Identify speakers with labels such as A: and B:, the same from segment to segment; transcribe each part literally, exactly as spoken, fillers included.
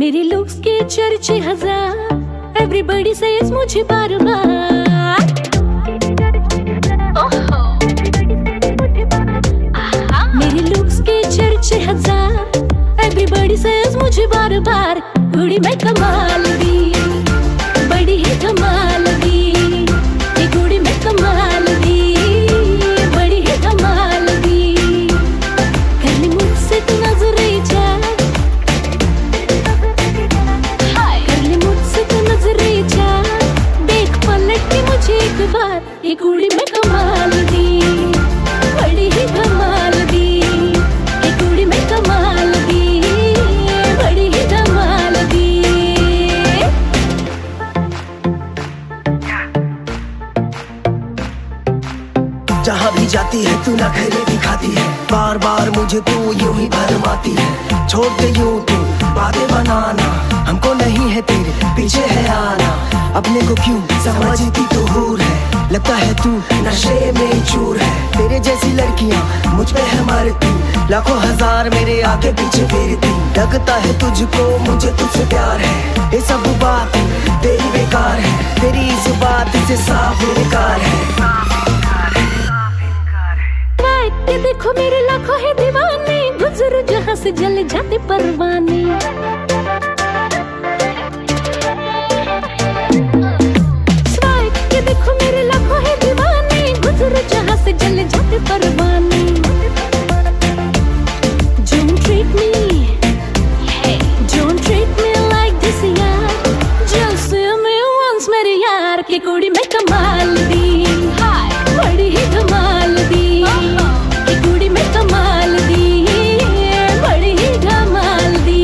A: मेरे लुक्स के चर्चे हजार, एवरीबॉडी सेज मुझे बार बार। मेरे लुक्स के चर्चे हजार, एवरीबॉडी सेज मुझे बार बार। कुड़ी मैं कमाल दी, बड़ी ही कमाल दी, ये कुड़ी मैं कमाल दी, बड़ी ही कमाल दी। कर ले मुझसे तू नजरे जा, कर ले मुझसे तू नजरे जा, देख पलट के मुझे एक बार। ये कुड़ी मैं कमाल दी, बड़ी ही कमाल दी, ये कुड़ी मैं कमाल दी, बड़ी ही कमाल दी।
B: जहाँ भी जाती है तू नखरे दिखाती है, बार बार मुझे तू यूं ही भरमाती है। छोड़ के यूं तू बातें बनाना, हमको नहीं है तेरे पीछे है आना। अपने को क्यों समझती तू हूर है, लगता है तू नशे में चूर है। तेरे जैसी लड़कियां मुझ पे है मरती, लाखों हजार मेरे आगे पीछे फेरती। लगता है तुझको मुझे तुझसे प्यार है, ये सब बात तेरी बेकार है, तेरी इस बात से साफ इनकार है।
A: ये देखो मेरे लाखों है दीवाने, गुजर जहां से जल जाते परवाने। ये देखो मेरे लाखों है दीवाने, गुजर जहां से जल जाते परवाने। Don't treat me, don't treat me like this यार, just see me once मेरे यार। की कुड़ी मैं कमाल दी, बड़ी ही कमाल दी, कमाल दी, बड़ी ही कमाल दी।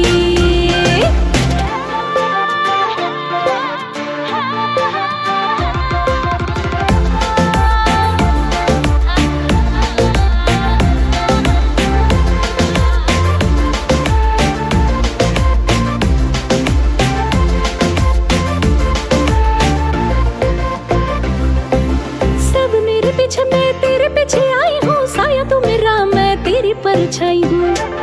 A: सब मेरे पीछे, मैं तेरे पीछे आई हूँ, साया तू मेरा, मैं तेरी परछाई हूँ।